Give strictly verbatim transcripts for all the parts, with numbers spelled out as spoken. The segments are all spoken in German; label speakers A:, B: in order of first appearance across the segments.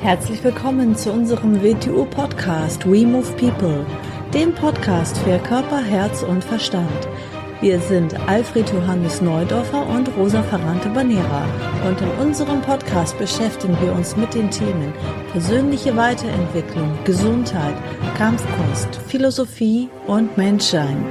A: Herzlich willkommen zu unserem W T U-Podcast We Move People, dem Podcast für Körper, Herz und Verstand. Wir sind Alfred Johannes Neudorfer und Rosa Ferrante-Banera und in unserem Podcast beschäftigen wir uns mit den Themen persönliche Weiterentwicklung, Gesundheit, Kampfkunst, Philosophie und Menschsein.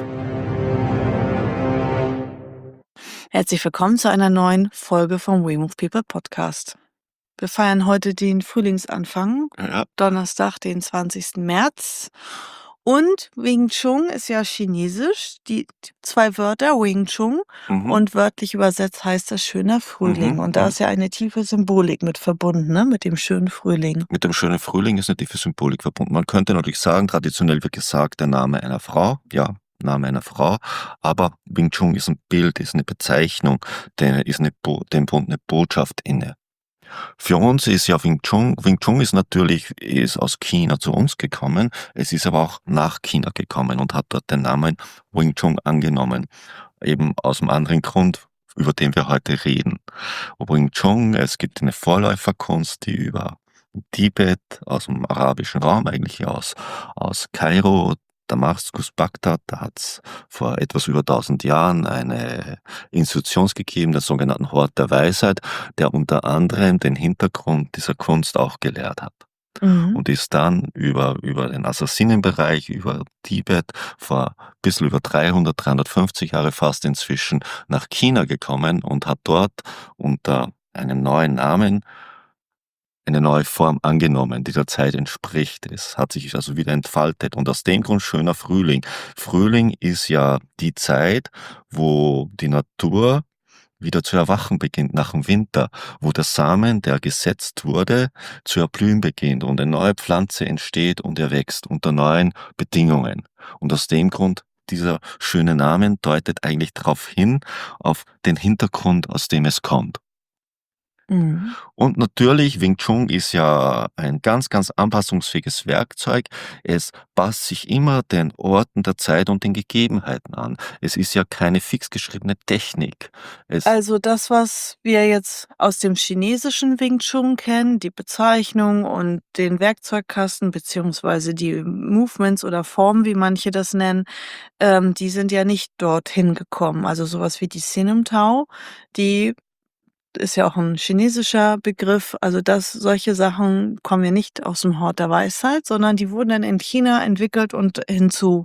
A: Herzlich willkommen zu einer neuen Folge vom We Move People Podcast. Wir feiern heute den Frühlingsanfang,
B: Ja.
A: Donnerstag, den zwanzigsten März. Und Wing Chun ist ja chinesisch, die zwei Wörter, Wing Chun,
B: Mhm.
A: und wörtlich übersetzt heißt das schöner Frühling.
B: Mhm.
A: Und da
B: Mhm.
A: ist ja eine tiefe Symbolik mit verbunden, ne? Mit dem schönen Frühling.
B: Mit dem schönen Frühling ist eine tiefe Symbolik verbunden. Man könnte natürlich sagen, traditionell wird gesagt, der Name einer Frau, ja, Name einer Frau, aber Wing Chun ist ein Bild, ist eine Bezeichnung, der ist eine Bo dem wohnt eine Botschaft inne. Für uns ist ja Wing Chun Wing Chun ist natürlich ist aus China zu uns gekommen. Es ist aber auch nach China gekommen und hat dort den Namen Wing Chun angenommen. Eben aus einem anderen Grund, über den wir heute reden. Wing Chun, es gibt eine Vorläuferkunst, die über Tibet, aus dem arabischen Raum, eigentlich aus, aus Kairo, Damaskus, Bagdad, da hat es vor etwas über tausend Jahren eine Institution gegeben, den sogenannten Hort der Weisheit, der unter anderem den Hintergrund dieser Kunst auch gelehrt hat.
A: Mhm.
B: Und ist dann über, über den Assassinenbereich, über Tibet, vor ein bisschen über dreihundert, dreihundertfünfzig Jahre fast inzwischen nach China gekommen und hat dort unter einem neuen Namen eine neue Form angenommen, die der Zeit entspricht. Es hat sich also wieder entfaltet und aus dem Grund schöner Frühling. Frühling ist ja die Zeit, wo die Natur wieder zu erwachen beginnt nach dem Winter, wo der Samen, der gesetzt wurde, zu erblühen beginnt und eine neue Pflanze entsteht und erwächst unter neuen Bedingungen. Und aus dem Grund, dieser schöne Name deutet eigentlich darauf hin, auf den Hintergrund, aus dem es kommt.
A: Mhm.
B: Und natürlich, Wing Chun ist ja ein ganz, ganz anpassungsfähiges Werkzeug. Es passt sich immer den Orten der Zeit und den Gegebenheiten an. Es ist ja keine fix geschriebene Technik. Es
A: Also das, was wir jetzt aus dem chinesischen Wing Chun kennen, die Bezeichnung und den Werkzeugkasten beziehungsweise die Movements oder Formen, wie manche das nennen, ähm, die sind ja nicht dorthin gekommen. Also sowas wie die Sinem Tao, die ist ja auch ein chinesischer Begriff. Also das solche Sachen kommen ja nicht aus dem Hort der Weisheit, sondern die wurden dann in China entwickelt und hinzu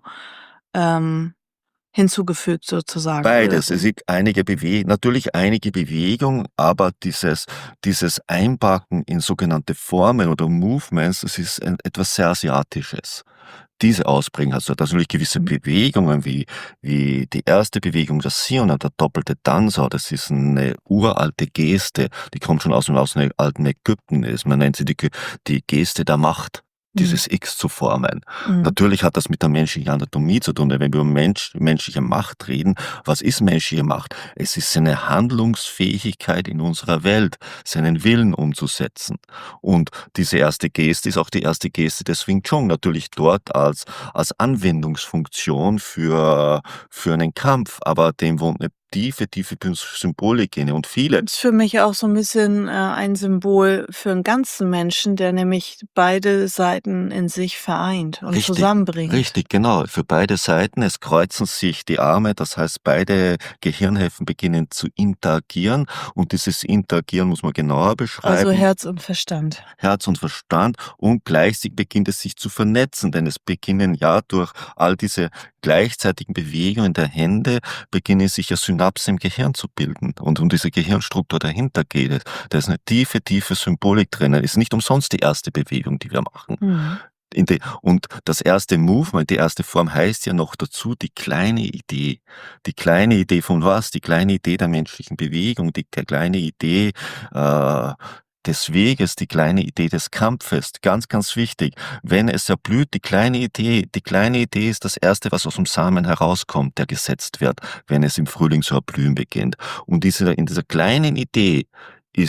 A: ähm, hinzugefügt sozusagen, oder
B: Beides.
A: so.
B: Es gibt einige Bewe natürlich einige Bewegung, aber dieses dieses Einpacken in sogenannte Formen oder Movements, das ist ein etwas sehr Asiatisches. Diese Ausprägung hast du natürlich gewisse
A: Mhm.
B: Bewegungen, wie wie die erste Bewegung, das Siona, der doppelte Danzao, das ist eine uralte Geste, die kommt schon aus dem aus dem alten Ägypten. Ist man nennt sie die Ge die Geste der Macht,
A: Mhm.
B: dieses X zu formen.
A: Mhm.
B: Natürlich hat das mit der menschlichen Anatomie zu tun, denn wenn wir über Mensch menschliche Macht reden, was ist menschliche Macht? Es ist eine Handlungsfähigkeit in unserer Welt, seinen Willen umzusetzen. Und diese erste Geste ist auch die erste Geste des Wing Chun, natürlich dort als als Anwendungsfunktion für für einen Kampf, aber dem wohnt eine tiefe, tiefe Symbolik inne und viele
A: Ist für mich auch so ein bisschen, äh, ein Symbol für 'n ganzen Menschen, der nämlich beide Seiten in sich vereint und
B: Richtig,
A: zusammenbringt.
B: richtig, genau. Für beide Seiten, es kreuzen sich die Arme, das heißt, beide Gehirnhälften beginnen zu interagieren und dieses Interagieren muss man genauer
A: Also
B: beschreiben.
A: Herz und Verstand.
B: Herz und Verstand und gleichzeitig beginnt es sich zu vernetzen, denn es beginnen ja durch all diese gleichzeitigen Bewegungen der Hände, beginnen sich ja Synapsen im Gehirn zu bilden und um diese Gehirnstruktur dahinter geht es. Da ist eine tiefe, tiefe Symbolik drinnen. Ist nicht umsonst die erste Bewegung, die wir machen.
A: Mhm.
B: In die, und das erste Movement, die erste Form heißt ja noch dazu die kleine Idee. Die kleine Idee von was? Die kleine Idee der menschlichen Bewegung, die kleine Idee äh, des Weges, die kleine Idee des Kampfes. Ganz, ganz wichtig. Wenn es erblüht, die kleine Idee, die kleine Idee ist das Erste, was aus dem Samen herauskommt, der gesetzt wird, wenn es im Frühling zu erblühen beginnt. Und diese, in dieser kleinen Idee ist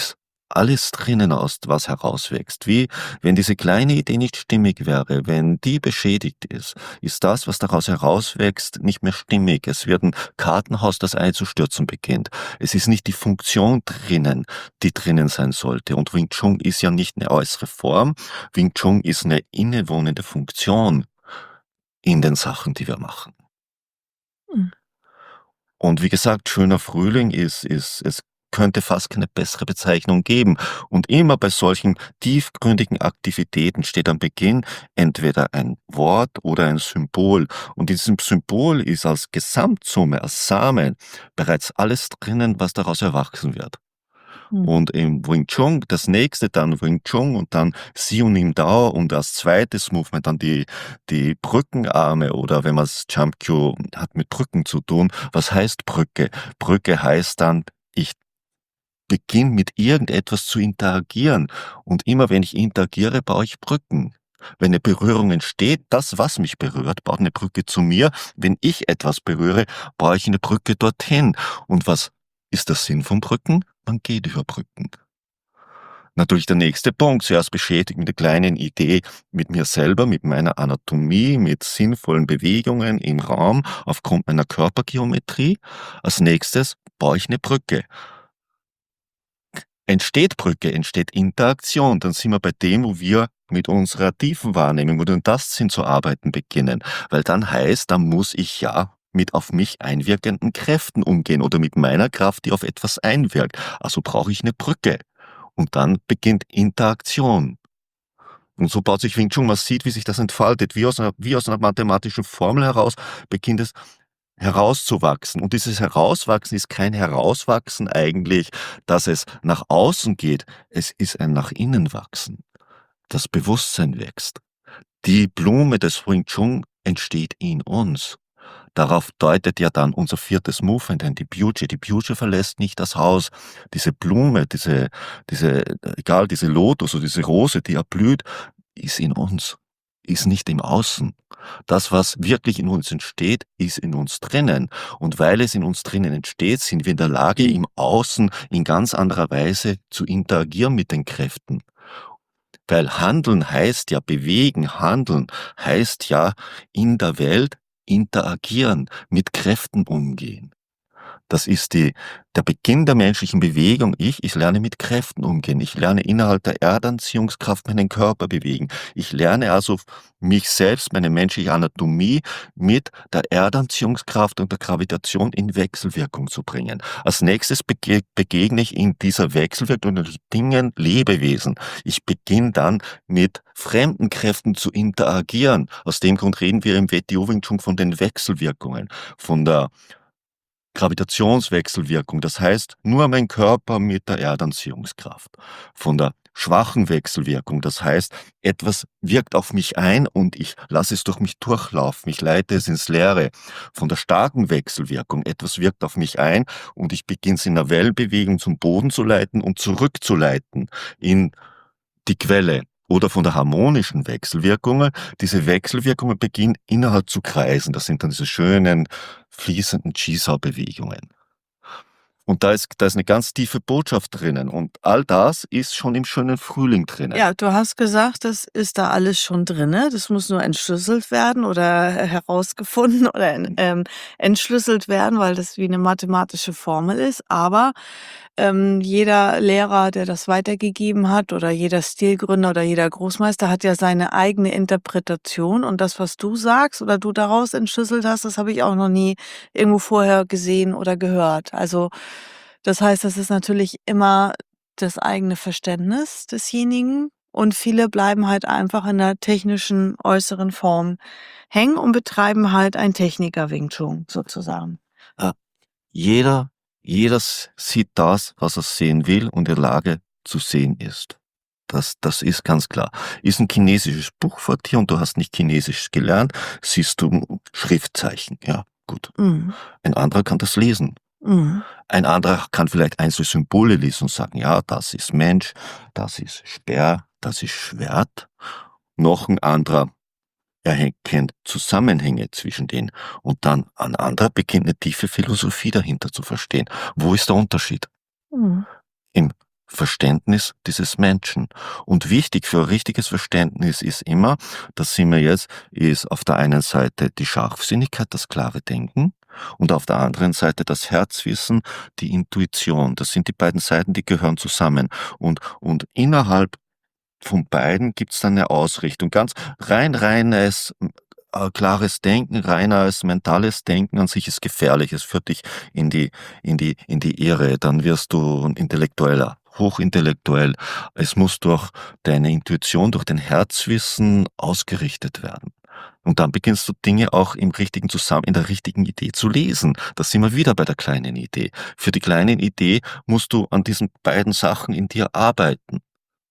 B: alles drinnen aus, was herauswächst. Wie wenn diese kleine Idee nicht stimmig wäre, wenn die beschädigt ist, ist das, was daraus herauswächst, nicht mehr stimmig. Es wird ein Kartenhaus, das einzustürzen beginnt. Es ist nicht die Funktion drinnen, die drinnen sein sollte. Und Wing Chun ist ja nicht eine äußere Form. Wing Chun ist eine innewohnende Funktion in den Sachen, die wir machen.
A: Mhm.
B: Und wie gesagt, schöner Frühling ist ist es könnte fast keine bessere Bezeichnung geben. Und immer bei solchen tiefgründigen Aktivitäten steht am Beginn entweder ein Wort oder ein Symbol. Und in diesem Symbol ist als Gesamtsumme, als Samen bereits alles drinnen, was daraus erwachsen wird.
A: Mhm.
B: Und im Wing Chun das nächste dann Wing Chun und dann Siu Nim Dao und als zweites Movement dann die die Brückenarme oder wenn man's Jump Kyu hat mit Brücken zu tun. Was heißt Brücke? Brücke heißt dann, ich beginne mit irgendetwas zu interagieren und immer wenn ich interagiere, baue ich Brücken. Wenn 'ne Berührung entsteht, das, was mich berührt, baut 'ne Brücke zu mir. Wenn ich etwas berühre, baue ich 'ne Brücke dorthin. Und was ist der Sinn von Brücken? Man geht über Brücken. Natürlich der nächste Punkt, zuerst beschäftigt mit der kleinen Idee mit mir selber, mit meiner Anatomie, mit sinnvollen Bewegungen im Raum aufgrund meiner Körpergeometrie. Als Nächstes baue ich 'ne Brücke. Entsteht Brücke, entsteht Interaktion, dann sind wir bei dem, wo wir mit unserer tiefen Wahrnehmung oder Tastsinn zu arbeiten beginnen. Weil dann heißt, dann muss ich ja mit auf mich einwirkenden Kräften umgehen oder mit meiner Kraft, die auf etwas einwirkt. Also brauche ich 'ne Brücke. Und dann beginnt Interaktion. Und so baut sich Wing Chun, man sieht, wie sich das entfaltet. Wie aus 'ner wie aus 'ner mathematischen Formel heraus beginnt es herauszuwachsen. Und dieses Herauswachsen ist kein Herauswachsen eigentlich, dass es nach außen geht. Es ist ein nach innen wachsen. Das Bewusstsein wächst. Die Blume des Wing Chun entsteht in uns. Darauf deutet ja dann unser viertes Movement hin, die Bjuche. Die Bjuche verlässt nicht das Haus. Diese Blume, diese diese egal, diese Lotus oder diese Rose, die erblüht, ist in uns, ist nicht im Außen. Das, was wirklich in uns entsteht, ist in uns drinnen. Und weil es in uns drinnen entsteht, sind wir in der Lage, im Außen in ganz anderer Weise zu interagieren mit den Kräften. Weil Handeln heißt ja bewegen, Handeln heißt ja in der Welt interagieren, mit Kräften umgehen. Das ist die der Beginn der menschlichen Bewegung. Ich ich lerne mit Kräften umgehen. Ich lerne innerhalb der Erdanziehungskraft meinen Körper bewegen. Ich lerne also mich selbst, meine menschliche Anatomie mit der Erdanziehungskraft und der Gravitation in Wechselwirkung zu bringen. Als Nächstes bege begegne ich in dieser Wechselwirkung den Dingen, Lebewesen. Ich beginne dann mit fremden Kräften zu interagieren. Aus dem Grund reden wir im W T O Wing Chun von den Wechselwirkungen, von der Gravitationswechselwirkung, das heißt, nur mein Körper mit der Erdanziehungskraft. Von der schwachen Wechselwirkung, das heißt, etwas wirkt auf mich ein und ich lasse es durch mich durchlaufen, ich leite es ins Leere. Von der starken Wechselwirkung, etwas wirkt auf mich ein und ich beginne es in 'ner Wellenbewegung zum Boden zu leiten und zurückzuleiten in die Quelle. Oder von der harmonischen Wechselwirkungen. Diese Wechselwirkungen beginnen innerhalb zu kreisen. Das sind dann diese schönen, fließenden Chi-Sao-Bewegungen. Und da ist da ist 'ne ganz tiefe Botschaft drinnen und all das ist schon im schönen Frühling drinnen.
A: Ja, du hast gesagt, das ist da alles schon drinne. Das muss nur entschlüsselt werden oder he herausgefunden oder en ähm, entschlüsselt werden, weil das wie 'ne mathematische Formel ist. Aber, ähm, jeder Lehrer, der das weitergegeben hat oder jeder Stilgründer oder jeder Großmeister hat ja seine eigene Interpretation. Und das, was du sagst oder du daraus entschlüsselt hast, das habe ich auch noch nie irgendwo vorher gesehen oder gehört. Also, das heißt, das ist natürlich immer das eigene Verständnis desjenigen und viele bleiben halt einfach in der technischen äußeren Form hängen und betreiben halt ein Techniker-Wing Chun sozusagen.
B: Äh, jeder jeder s sieht das, was er sehen will und in der Lage zu sehen ist. Das das ist ganz klar. Ist 'n chinesisches Buch vor dir und du hast nicht Chinesisch gelernt, siehst du Schriftzeichen, ja, gut.
A: Mhm.
B: Ein anderer kann das lesen.
A: Mhm.
B: Ein anderer kann vielleicht einzelne Symbole lesen und sagen: „Ja, das ist Mensch, das ist Speer, das ist Schwert.“ Noch 'n anderer erkennt Zusammenhänge zwischen denen und dann ein anderer beginnt 'ne tiefe Philosophie dahinter zu verstehen. Wo ist der Unterschied?
A: Mhm.
B: Im Verständnis dieses Menschen. Und wichtig für ein richtiges Verständnis ist immer, das sind wir jetzt, ist auf der einen Seite die Scharfsinnigkeit, das klare Denken und auf der anderen Seite das Herzwissen, die Intuition. Das sind die beiden Seiten, die gehören zusammen. Und und innerhalb von beiden gibt's dann 'ne Ausrichtung. Ganz rein reines, äh, klares Denken, reines mentales Denken an sich ist gefährlich. Es führt dich in die in die in die Irre. Dann wirst du 'n Intellektueller, hochintellektuell. Es muss durch deine Intuition, durch dein Herzwissen ausgerichtet werden. Und dann beginnst du Dinge auch im richtigen Zusammen in der richtigen Idee zu lesen. Da sind wir wieder bei der kleinen Idee. Für die kleinen Idee musst du an diesen beiden Sachen in dir arbeiten.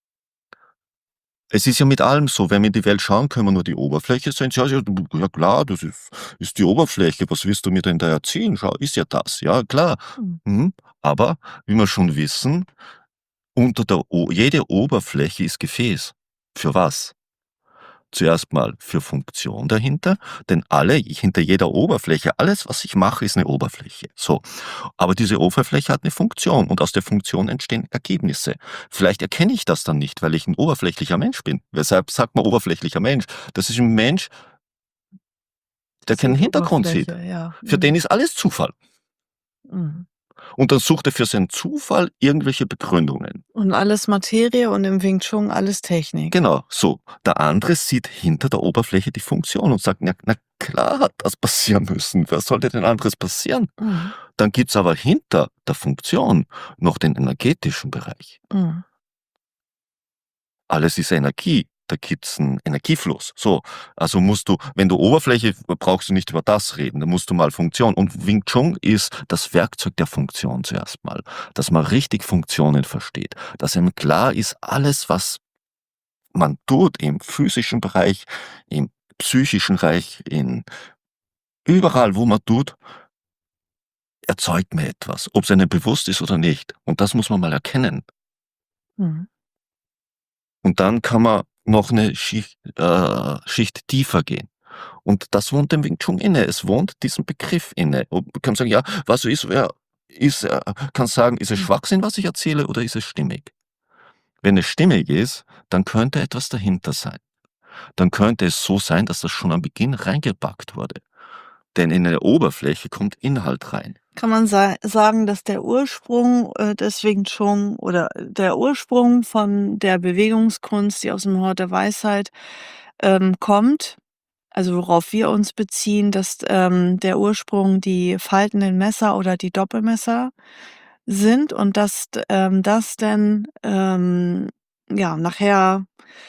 B: Es ist ja mit allem so, wenn wir in die Welt schauen, können wir nur die Oberfläche sehen. Ja, ja, ja klar, das ist ist die Oberfläche. Was willst du mir denn da erzählen? Schau, ist ja das. Ja, klar.
A: Mhm.
B: Mhm. Aber wie wir schon wissen, unter der O jede Oberfläche ist Gefäß. Für was? Zuerst mal für Funktion dahinter, denn alle hinter jeder Oberfläche alles, was ich mache, ist 'ne Oberfläche. So. Aber diese Oberfläche hat 'ne Funktion und aus der Funktion entstehen Ergebnisse. Vielleicht erkenne ich das dann nicht, weil ich 'n oberflächlicher Mensch bin. Weshalb sagt man oberflächlicher Mensch? Das ist 'n Mensch der keinen
A: Sieht
B: Hintergrund sieht.
A: Oberfläche, ja.
B: Für
A: Mhm.
B: den ist alles Zufall.
A: Mhm.
B: Und dann sucht er für seinen Zufall irgendwelche Begründungen.
A: Und alles Materie und im Wing Chun alles Technik.
B: Genau, so. Der andere sieht hinter der Oberfläche die Funktion und sagt: „Na na klar hat das passieren müssen. Was sollte denn anderes passieren?“
A: Mhm.
B: Dann gibt's aber hinter der Funktion noch den energetischen Bereich.
A: Mhm.
B: Alles ist Energie. Da gibt's 'n Energiefluss. So, also musst du wenn du Oberfläche brauchst du nicht über das reden, da musst du mal Funktion und Wing Chun ist das Werkzeug der Funktion zuerst mal, dass man richtig Funktionen versteht, dass einem klar ist, alles, was man tut im physischen Bereich, im psychischen Reich, in überall, wo man tut erzeugt mir etwas, ob's einem bewusst ist oder nicht. Und das muss man mal erkennen.
A: Mhm.
B: Und dann kann man noch 'ne Schicht äh, Schicht tiefer gehen. Und das wohnt dem Wing Chun inne. Es wohnt diesem Begriff inne. Und man kann sagen: „Ja, was so ist, ja, ist äh, kannst sagen, ist es
A: Mhm.
B: Schwachsinn, was ich erzähle, oder ist es stimmig?“ Wenn es stimmig ist, dann könnte etwas dahinter sein. Dann könnte es so sein, dass das schon am Beginn reingepackt wurde. Denn in der Oberfläche kommt Inhalt rein.
A: Kann man sa sagen, dass der Ursprung, äh, des Wing Chun oder der Ursprung von der Bewegungskunst, die aus'm Hort der Weisheit, ähm, kommt, also worauf wir uns beziehen, dass, ähm, der Ursprung die faltenden Messer oder die Doppelmesser sind und dass d ähm, das denn, ähm, ja, nachher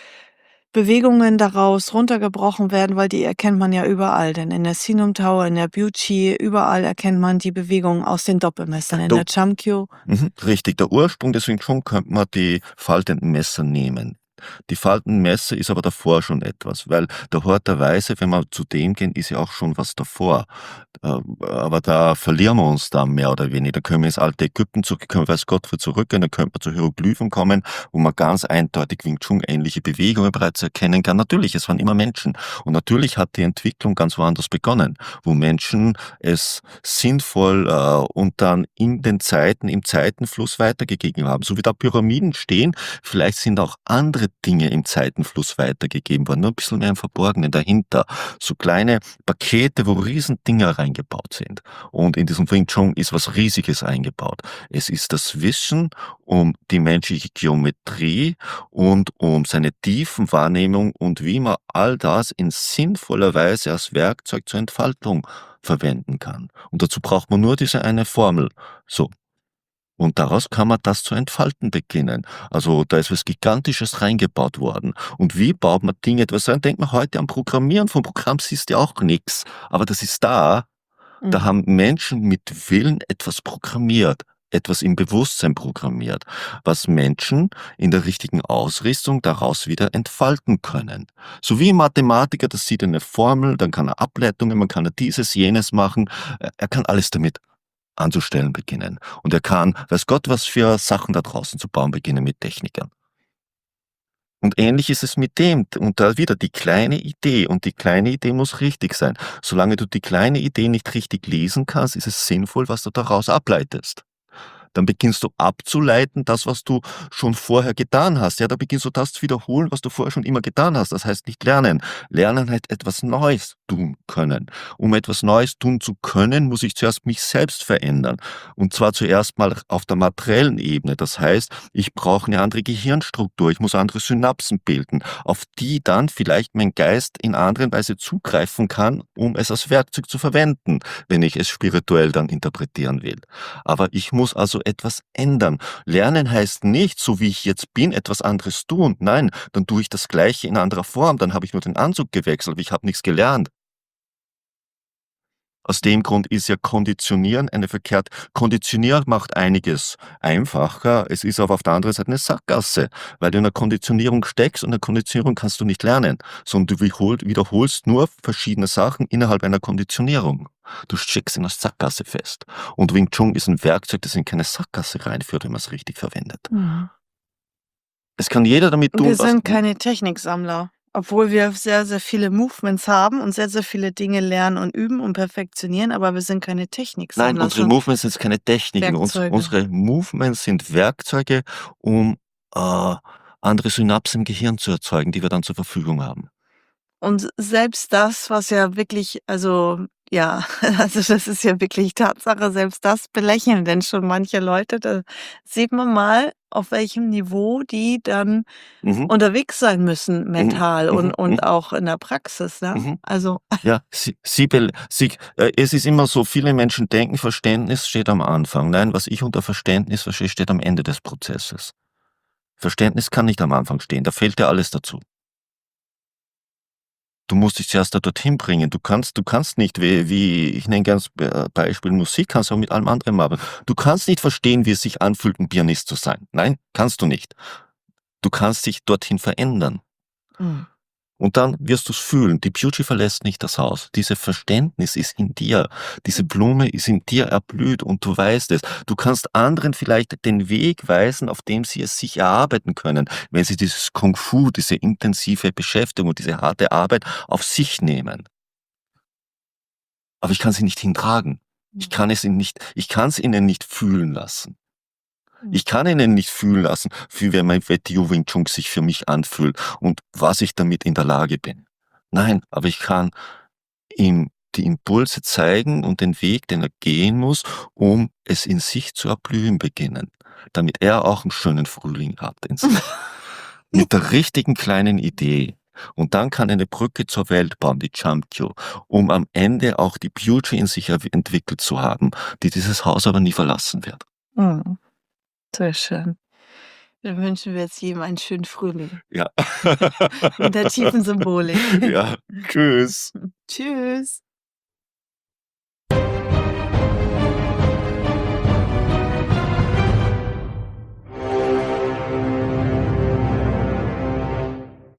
A: Bewegungen daraus runtergebrochen werden, weil die erkennt man ja überall, denn in der Sinom Tower, in der Byuchi, überall erkennt man die Bewegung aus den Doppelmessern. In
B: Du
A: der Chamkyo
B: mhm, richtig. Der Ursprung des Wing Chun könnte man die faltenden Messer nehmen. Die faltenden Messer ist aber davor schon etwas, weil der Hort der Weise, wenn wir zu dem gehen, ist ja auch schon was davor. Ähm, aber da verlieren wir uns dann mehr oder weniger. Da können wir ins alte Ägypten zurück können wir weiß Gott wo zurückgehen, dann könnte man zu Hieroglyphen kommen, wo man ganz eindeutig Wing Chun ähnliche Bewegungen bereits erkennen kann. Natürlich, es waren immer Menschen. Und natürlich hat die Entwicklung ganz woanders begonnen, wo Menschen es sinnvoll, äh, und dann in den Zeiten im Zeitenfluss weitergegeben haben. So wie da Pyramiden stehen, vielleicht sind auch andere Dinge im Zeitenfluss weitergegeben worden, nur 'n bisschen mehr im Verborgenen dahinter. So kleine Pakete, wo Riesendinger reingebaut sind. Und in diesem Wing Chun ist was Riesiges eingebaut. Es ist das Wissen um die menschliche Geometrie und um seine Tiefenwahrnehmung und wie man all das in sinnvoller Weise als Werkzeug zur Entfaltung verwenden kann. Und dazu braucht man nur diese eine Formel. So. Und daraus kann man das zu entfalten beginnen. Also, da ist was Gigantisches reingebaut worden. Und wie baut man Dinge etwas rein? Denkt man heute an Programmieren. Vom Programm siehst du ja auch nix. Aber das ist da. Da
A: Mhm.
B: haben Menschen mit Willen etwas programmiert, etwas im Bewusstsein programmiert, was Menschen in der richtigen Ausrichtung daraus wieder entfalten können. So wie 'n Mathematiker, der sieht eine Formel, dann kann er Ableitungen, man kann er dieses, jenes machen. Äh, er kann alles damit anzustellen beginnen. Und er kann weiß Gott was für Sachen da draußen zu bauen beginnen mit Technikern. Und ähnlich ist es mit dem. Und da wieder die kleine Idee. Und die kleine Idee muss richtig sein. Solange du die kleine Idee nicht richtig lesen kannst, ist es sinnvoll, was du daraus ableitest. Dann beginnst du abzuleiten, das, was du schon vorher getan hast. Ja, da beginnst du das zu wiederholen, was du vorher schon immer getan hast. Das heißt nicht lernen. Lernen heißt etwas Neues tun können. Um etwas Neues tun zu können, muss ich zuerst mich selbst verändern. Und zwar zuerst mal auf der materiellen Ebene. Das heißt, ich brauche eine andere Gehirnstruktur, ich muss andere Synapsen bilden, auf die dann vielleicht mein Geist in anderen Weise zugreifen kann, um es als Werkzeug zu verwenden, wenn ich es spirituell dann interpretieren will. Aber ich muss also etwas ändern. Lernen heißt nicht, so wie ich jetzt bin, etwas anderes tun. Nein, dann tue ich das Gleiche in anderer Form, dann habe ich nur den Anzug gewechselt, aber ich habe nichts gelernt. Aus dem Grund ist ja Konditionieren eine verkehrt Konditionieren macht einiges einfacher, es ist aber auf der anderen Seite eine Sackgasse, weil du in 'ner Konditionierung steckst und in der Konditionierung kannst du nicht lernen, sondern du wiederholt wiederholst nur verschiedene Sachen innerhalb einer Konditionierung. Du steckst in 'ner Sackgasse fest. Und Wing Chun ist 'n Werkzeug, das in keine Sackgasse reinführt, wenn man's richtig verwendet.
A: Mhm.
B: Es kann jeder damit
A: Wir
B: tun, was
A: sind keine Techniksammler, obwohl wir sehr, sehr viele Movements haben und sehr, sehr viele Dinge lernen und üben und perfektionieren, aber wir sind keine
B: Nein,
A: Techniksammler,
B: unsere
A: so
B: Movements sind keine Techniken. Uns
A: Werkzeuge.
B: unsere Movements sind Werkzeuge, um, äh, andere Synapsen im Gehirn zu erzeugen, die wir dann zur Verfügung haben.
A: Und selbst das, was ja wirklich also, ja, also, das ist ja wirklich Tatsache, selbst das belächeln denn schon manche Leute. Da sieht man mal, auf welchem Niveau die dann
B: Mhm.
A: unterwegs sein müssen
B: Mhm.
A: mental und
B: Mhm.
A: und
B: Mhm.
A: auch in der Praxis, ne?
B: Mhm.
A: Also
B: Ja, sie sie bel sie äh, es ist immer so, viele Menschen denken, Verständnis steht am Anfang. Nein, was ich unter Verständnis verstehe, steht am Ende des Prozesses. Verständnis kann nicht am Anfang stehen, da fehlt ja alles dazu. Du musst dich zuerst da dorthin bringen. Du kannst du kannst nicht wie wie ich nenne gern das Be Beispiel Musik, kannst du auch mit allem anderen machen. Du kannst nicht verstehen, wie es sich anfühlt, 'n Pianist zu sein. Nein, kannst du nicht. Du kannst dich dorthin verändern.
A: Mhm.
B: Und dann wirst du's fühlen. Die Beauty verlässt nicht das Haus. Diese Verständnis ist in dir. Diese Blume ist in dir erblüht und du weißt es. Du kannst anderen vielleicht den Weg weisen, auf dem sie es sich erarbeiten können, wenn sie dieses Kung Fu, diese intensive Beschäftigung und diese harte Arbeit auf sich nehmen. Aber ich kann sie nicht hintragen. Ich
A: Mhm.
B: kann es ihnen nicht ich kann's ihnen nicht fühlen lassen.
A: Mhm.
B: Ich kann ihnen nicht fühlen lassen, wie wenn mein Wing Chun sich für mich anfühlt und was ich damit in der Lage bin. Nein, aber ich kann ihm die Impulse zeigen und den Weg, den er gehen muss, um es in sich zu erblühen beginnen, damit er auch 'n schönen Frühling hat in sich. Mit der richtigen kleinen Idee. Und dann kann er 'ne Brücke zur Welt bauen, die Chamkyo, um am Ende auch die Beauty in sich erw entwickelt zu haben, die dieses Haus aber nie verlassen wird.
A: Mhm. Sehr schön. Dann wünschen wir jetzt jedem einen schönen Frühling.
B: Ja.
A: Mit der tiefen Symbolik.
B: Ja, tschüss.
A: Tschüss.